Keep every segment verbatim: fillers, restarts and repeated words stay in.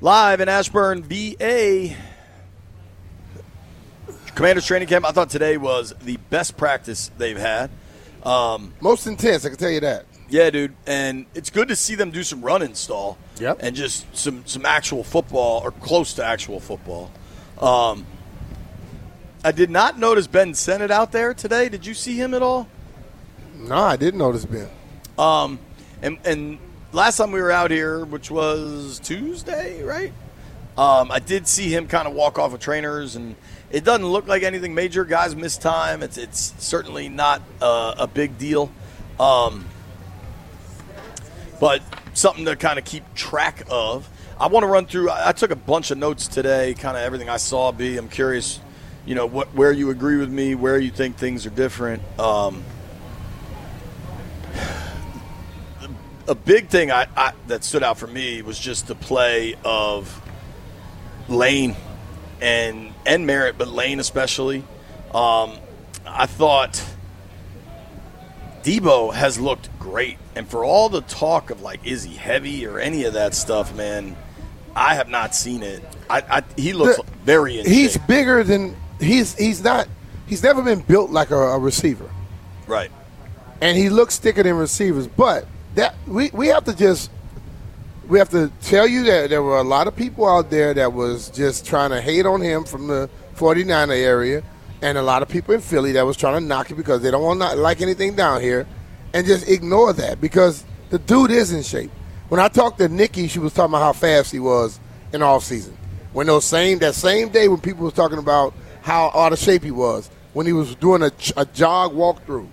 Live in Ashburn, V A. Commanders training camp. I thought today was the best practice they've had. Um, Most intense, I can tell you that. Yeah, dude. And it's good to see them do some run install. Yep. And just some, some actual football or close to actual football. Um, I did not notice Ben Sennett out there today. Did you see him at all? No, I didn't notice Ben. Um, and, and last time we were out here, which was Tuesday, right? Um, I did see him kind of walk off with trainers, and it doesn't look like anything major. Guys miss time. It's it's certainly not uh, a big deal. Um, but something to kind of keep track of. I want to run through. I took a bunch of notes today, kind of everything I saw. B, I'm curious, you know, what where you agree with me, where you think things are different. Um, a big thing I, I that stood out for me was just the play of Lane and and Merritt, but Lane especially. Um, I thought Debo has looked great, and for all the talk of like, is he heavy or any of that stuff, man, I have not seen it. I, I he looks the, very in He's shape. bigger than he's he's not. He's never been built like a, a receiver, right? And he looks thicker than receivers. But that we we have to just. We have to tell you that there were a lot of people out there that was just trying to hate on him from the forty-niner area, and a lot of people in Philly that was trying to knock him because they don't want to like anything down here, and just ignore that because the dude is in shape. When I talked to Nikki, she was talking about how fast he was in off season. When those same that same day when people was talking about how out of shape he was, when he was doing a, a jog walkthrough,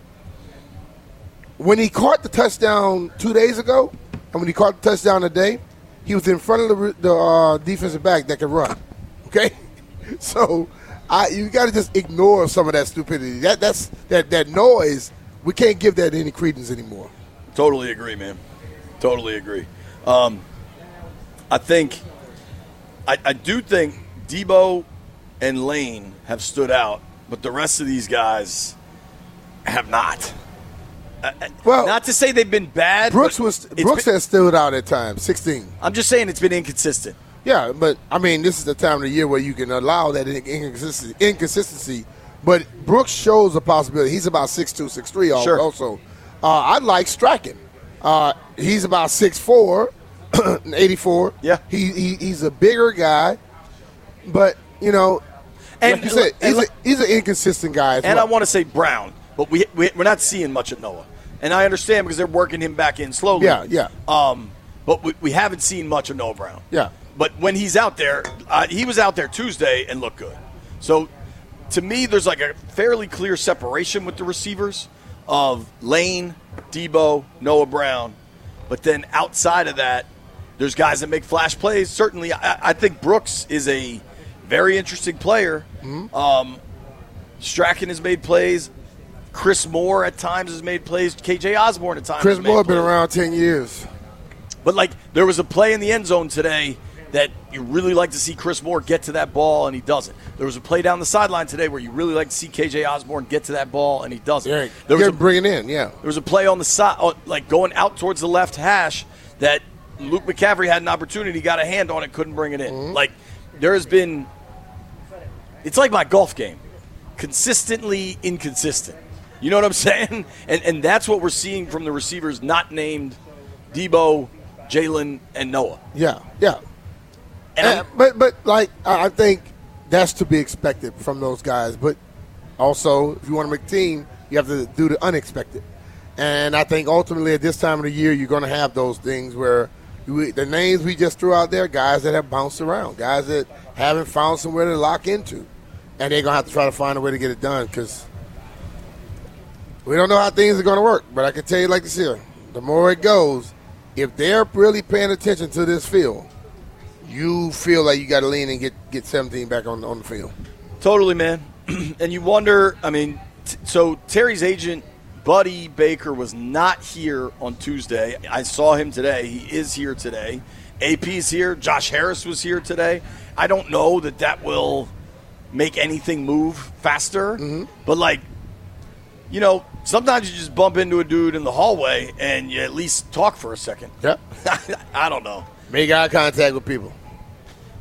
when he caught the touchdown two days ago. And when he caught the touchdown today, he was in front of the, the uh, defensive back that could run. Okay, so I, you got to just ignore some of that stupidity. That that's that that noise. We can't give that any credence anymore. Totally agree, man. Totally agree. Um, I think, I, I do think Debo and Lane have stood out, but the rest of these guys have not. Uh, well, not to say they've been bad. Brooks was Brooks been, has stood out at times. sixteen. I'm just saying it's been inconsistent. Yeah, but I mean, this is the time of the year where you can allow that inconsistency. inconsistency but Brooks shows a possibility. He's about six two, six three sure. also. Uh, I like Strachan. Uh, he's about six four, eighty-four. Yeah. He, he He's a bigger guy, but, you know, and, like you said, he's, and, a, he's an inconsistent guy as And well. I want to say Brown, but we, we, we're not seeing much of Noah. And I understand because they're working him back in slowly. Yeah, yeah. Um, but we, we haven't seen much of Noah Brown. Yeah. But when he's out there, uh, he was out there Tuesday and looked good. So, to me, there's like a fairly clear separation with the receivers of Lane, Debo, Noah Brown. But then outside of that, there's guys that make flash plays. Certainly, I, I think Brooks is a very interesting player. Mm-hmm. Um, Strachan has made plays. Chris Moore at times has made plays. K J Osborne at times Chris has made Moore plays. been around ten years. But, like, there was a play in the end zone today that you really like to see Chris Moore get to that ball, and he doesn't. There was a play down the sideline today where you really like to see K J Osborne get to that ball, and he doesn't. Yeah, there was a, bring it in, yeah. There was a play on the side, like going out towards the left hash, that Luke McCaffrey had an opportunity, got a hand on it, couldn't bring it in. Mm-hmm. Like, there has been – it's like my golf game, consistently inconsistent. You know what I'm saying? And and that's what we're seeing from the receivers not named Debo, Jalen, and Noah. Yeah, yeah. And and, but, but like, I think that's to be expected from those guys. But also, if you want to make a team, you have to do the unexpected. And I think ultimately at this time of the year, you're going to have those things where you, the names we just threw out there, guys that have bounced around, guys that haven't found somewhere to lock into. And they're going to have to try to find a way to get it done because we don't know how things are going to work. But I can tell you like this here, the more it goes, if they're really paying attention to this field, you feel like you got to lean and get, get seventeen back on, on the field. Totally, man. And you wonder, I mean, t- so Terry's agent, Buddy Baker, was not here on Tuesday. I saw him today. He is here today. A P's here. Josh Harris was here today. I don't know that that will make anything move faster. Mm-hmm. But, like, you know, sometimes you just bump into a dude in the hallway and you at least talk for a second. Yep. I don't know. Make eye contact with people.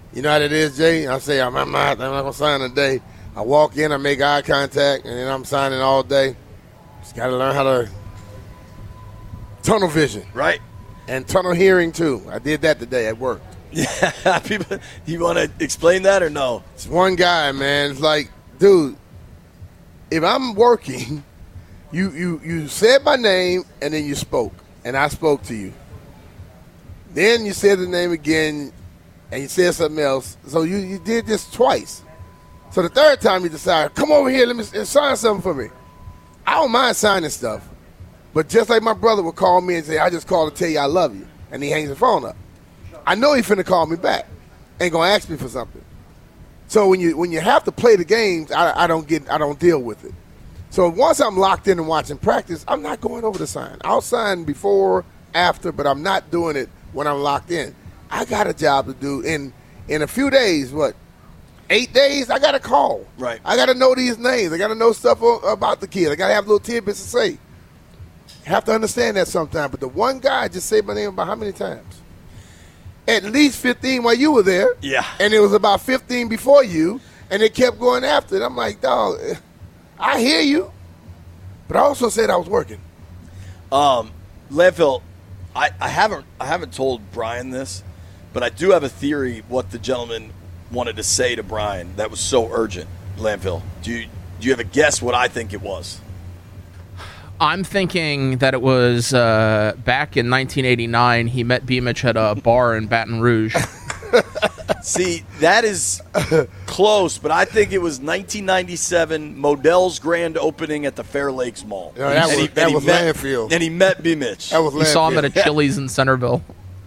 You know how it is, Jay? I say, I'm, I'm not, I'm not going to sign today. I walk in, I make eye contact, and then I'm signing all day. Just got to learn how to tunnel vision. Right. And tunnel hearing, too. I did that today at work. Yeah. People, you want to explain that or no? It's one guy, man. It's like, dude, if I'm working, you, you, you said my name, and then you spoke, and I spoke to you. Then you said the name again, and you said something else. So you, you did this twice. So the third time you decided, come over here, let me sign something for me. I don't mind signing stuff. But just like my brother would call me and say, I just called to tell you I love you. And he hangs the phone up. I know he's finna call me back. Ain't gonna ask me for something. So when you when you have to play the games, I, I don't get I don't deal with it. So once I'm locked in and watching practice, I'm not going over to sign. I'll sign before, after, but I'm not doing it when I'm locked in. I got a job to do in in a few days, what? Eight days, I got to call. Right. I got to know these names. I got to know stuff about the kid. I got to have little tidbits to say. Have to understand that sometimes. But the one guy just said my name about how many times? At least fifteen while you were there. Yeah. And it was about fifteen before you, and they kept going after it. I'm like, dog, I hear you, but I also said I was working. Um, Landfill, I, I haven't I haven't told Brian this, but I do have a theory what the gentleman wanted to say to Brian that was so urgent. Landfill, do you do you have a guess what I think it was? I'm thinking that it was uh, back in nineteen eighty-nine. He met Beamish at a bar in Baton Rouge. See, that is close, but I think it was nineteen ninety-seven, Modell's grand opening at the Fair Lakes Mall. No, that And was, he- that and he was met- Landfill. And he met B. Mitch. That was He saw him at a Landfill. Chili's in Centerville.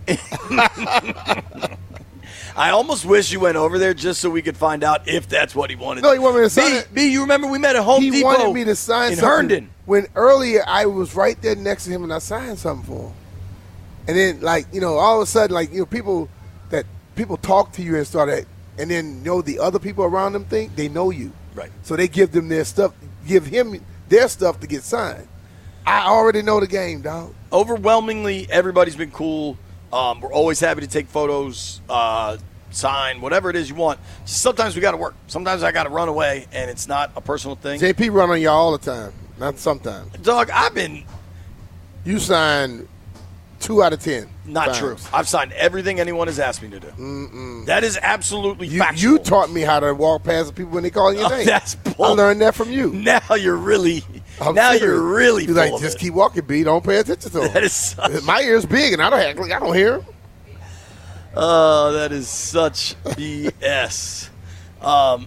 I almost wish you went over there just so we could find out if that's what he wanted. No, he wanted me to sign B, it. B, you remember we met at Home He Depot wanted me to sign in something. Herndon. When earlier I was right there next to him and I signed something for him. And then, like, you know, all of a sudden, like, you know, people that people talk to you and start at, and then, you know, the other people around them think they know you. Right. So they give them their stuff, give him their stuff to get signed. I already know the game, dog. Overwhelmingly, everybody's been cool. Um, we're always happy to take photos, uh, sign, whatever it is you want. Just sometimes we got to work. Sometimes I got to run away, and it's not a personal thing. J P run on y'all all the time, not sometimes. Dog, I've been You signed two out of ten. not times. true. I've signed everything anyone has asked me to do. Mm-mm. That is absolutely You, factual. you taught me how to walk past the people when they call your Oh, name. that's I bull. learned that from you. Now you're really, I'm now serious. you're really He's full like, of just it. keep walking, B. Don't pay attention to him. That is such, My ear's big, and I don't act like I don't hear him. oh, that is such B S. Um,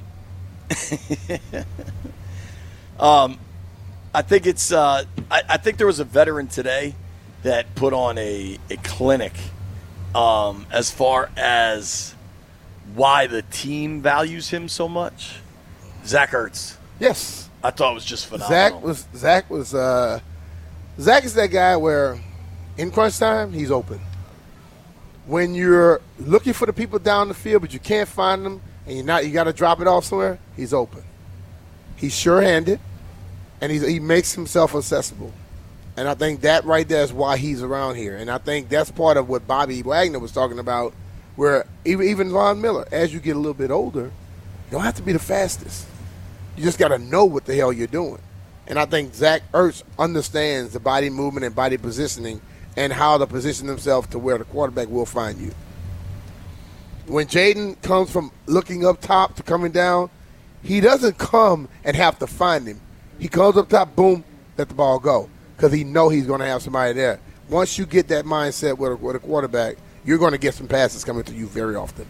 um, I think it's. Uh, I, I think there was a veteran today that put on a a clinic um, as far as why the team values him so much. Zach Ertz. Yes. I thought it was just phenomenal. Zach was Zach was uh, Zach is that guy where in crunch time he's open. When you're looking for the people down the field but you can't find them and you're not you got to drop it off somewhere, he's open. He's sure-handed, and he's, he makes himself accessible. And I think that right there is why he's around here. And I think that's part of what Bobby Wagner was talking about, where even even Von Miller, as you get a little bit older, you don't have to be the fastest. You just got to know what the hell you're doing. And I think Zach Ertz understands the body movement and body positioning and how to position himself to where the quarterback will find you. When Jaden comes from looking up top to coming down, he doesn't come and have to find him. He comes up top, boom, let the ball go, because he know he's going to have somebody there. Once you get that mindset with a, with a quarterback, you're going to get some passes coming to you very often.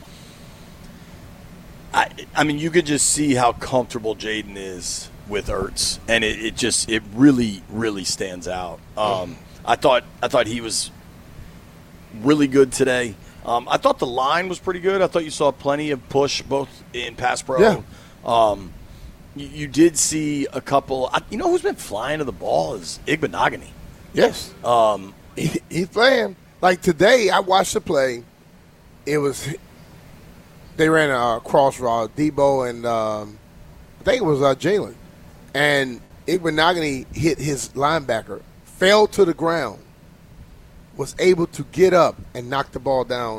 I, I mean, you could just see how comfortable Jaden is with Ertz, and it, it just it really, really stands out. Um, I thought I thought he was really good today. Um, I thought the line was pretty good. I thought you saw plenty of push both in pass pro. Yeah. Um, you, you did see a couple. I, you know who's been flying to the ball is Igbenogany. Yes. Um, He, he's playing. Like today, I watched the play. It was they ran a cross route, Debo and um, I think it was uh, Jalen, and Igbenogany hit his linebacker, fell to the ground, was able to get up and knock the ball down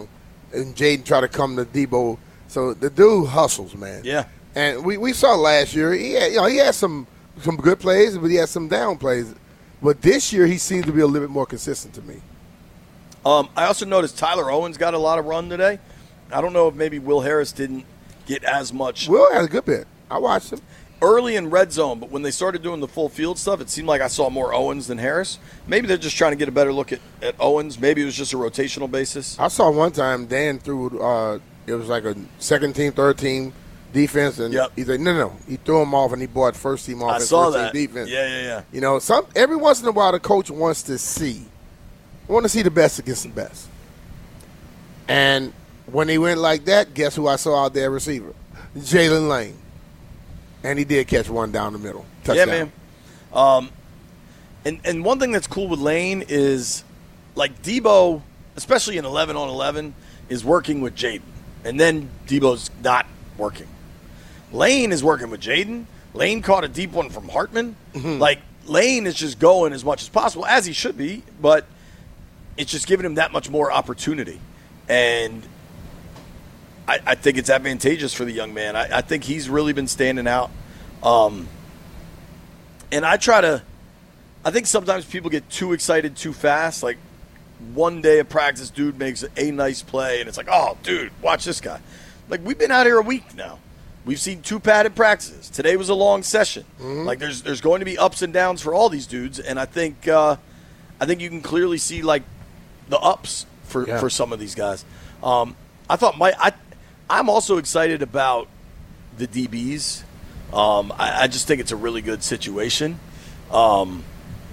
and Jaden try to come to Debo. So the dude hustles, man. Yeah. And we, we saw last year, he had, you know, he had some some good plays, but he had some down plays. But this year, he seems to be a little bit more consistent to me. Um, I also noticed Tyler Owens got a lot of run today. I don't know if maybe Will Harris didn't get as much. Will had a good bit. I watched him. Early in red zone, but when they started doing the full field stuff, it seemed like I saw more Owens than Harris. Maybe they're just trying to get a better look at, at Owens. Maybe it was just a rotational basis. I saw one time Dan threw, uh, it was like a second team, third team defense, and Yep. he said, no, no, no. He threw him off, and he brought first team I offense, saw first that. team defense. Yeah, yeah, yeah. You know, some every once in a while, the coach wants to see, want to see the best against the best. And when he went like that, guess who I saw out there receiver? Jalen Lane. And he did catch one down the middle. Touchdown. Yeah, man. Um, and, and one thing that's cool with Lane is, like, Debo, especially in eleven on eleven, is working with Jaden. And then Debo's not working. Lane is working with Jaden. Lane caught a deep one from Hartman. Mm-hmm. Like, Lane is just going as much as possible, as he should be, but it's just giving him that much more opportunity. And I, I think it's advantageous for the young man. I, I think he's really been standing out. Um, and I try to – I think sometimes people get too excited too fast. Like, one day of practice, dude makes a nice play, and it's like, oh, dude, watch this guy. Like, we've been out here a week now. We've seen two padded practices. Today was a long session. Mm-hmm. Like, there's there's going to be ups and downs for all these dudes, and I think uh, I think you can clearly see, like, the ups for, yeah. for some of these guys. Um, I thought my I I'm also excited about the D Bs. Um, I, I just think it's a really good situation, um,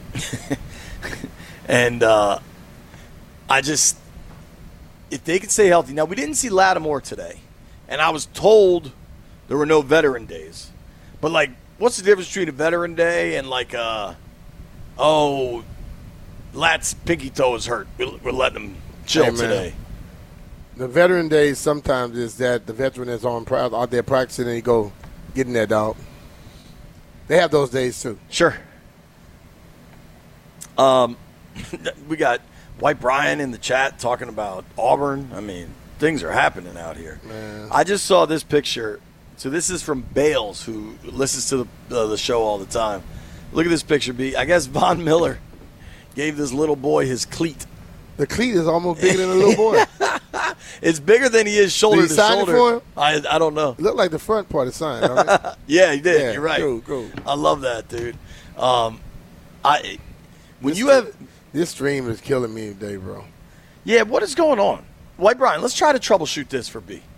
and uh, I just if they can stay healthy. Now we didn't see Lattimore today, and I was told there were no veteran days. But like, what's the difference between a veteran day and like, uh, oh, Lat's pinky toe is hurt. We're, we're letting him chill hey, today. The veteran days sometimes is that the veteran is on out there practicing and he go getting that dog. They have those days too. Sure. Um, we got White Brian in the chat talking about Auburn. I mean, things are happening out here. Man. I just saw this picture. So this is from Bales, who listens to the, uh, the show all the time. Look at this picture, B. I guess Von Miller gave this little boy his cleat. The cleat is almost bigger than a little boy. It's bigger than he is shoulder Did he to sign it shoulder. for him? I I don't know. It looked like the front part is signed. Don't it? Yeah, he did. Yeah, You're right. cool, cool. I love that, dude. Um, I when This you have this stream is killing me today, bro. yeah, what is going on, White Brian? Let's try to troubleshoot this for B.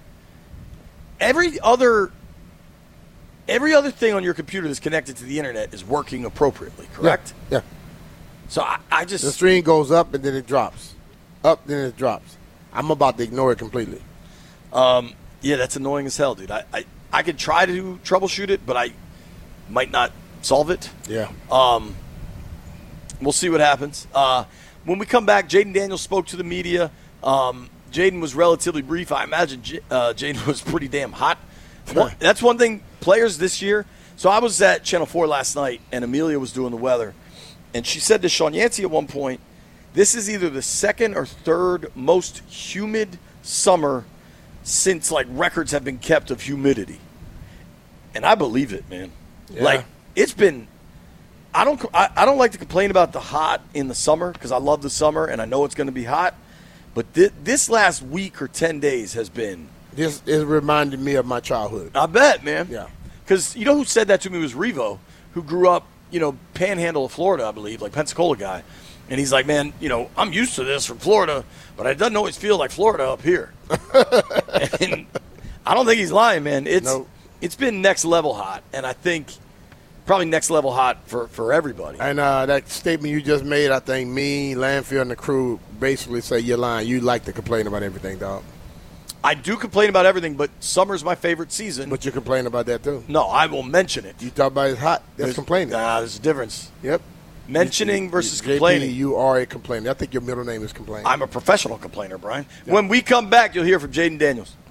Every other every other thing on your computer that's connected to the internet is working appropriately, correct? Yeah. yeah. So I, I just The stream goes up and then it drops. Up, then it drops. I'm about to ignore it completely. Um, yeah, that's annoying as hell, dude. I, I, I could try to troubleshoot it, but I might not solve it. Yeah. Um, we'll see what happens. Uh, when we come back, Jaden Daniels spoke to the media. Um, Jaden was relatively brief. I imagine J- uh, Jaden was pretty damn hot. One, that's one thing, players this year. So I was at Channel four last night, and Amelia was doing the weather. And she said to Sean Yancey at one point, this is either the second or third most humid summer since, like, records have been kept of humidity. And I believe it, man. Yeah. Like, it's been – I don't I, I don't like to complain about the hot in the summer because I love the summer and I know it's going to be hot. But th- this last week or ten days has been – This is reminding me of my childhood. I bet, man. Yeah. Because you know who said that to me was Revo, who grew up, you know, panhandle of Florida, I believe, like Pensacola guy. And he's like, man, you know, I'm used to this from Florida, but it doesn't always feel like Florida up here. And I don't think he's lying, man. It's Nope. It's been next level hot, and I think probably next level hot for, for everybody. And uh, that statement you just made, I think me, Landfill, and the crew basically say you're lying. You like to complain about everything, dog. I do complain about everything, but summer's my favorite season. But you complain about that, too. No, I will mention it. You talk about it's hot. That's There's- complaining. Nah, there's a difference. Yep. Mentioning versus J P, complaining. you are a complainer. I think your middle name is complaining. I'm a professional complainer, Brian. When we come back, you'll hear from Jaden Daniels.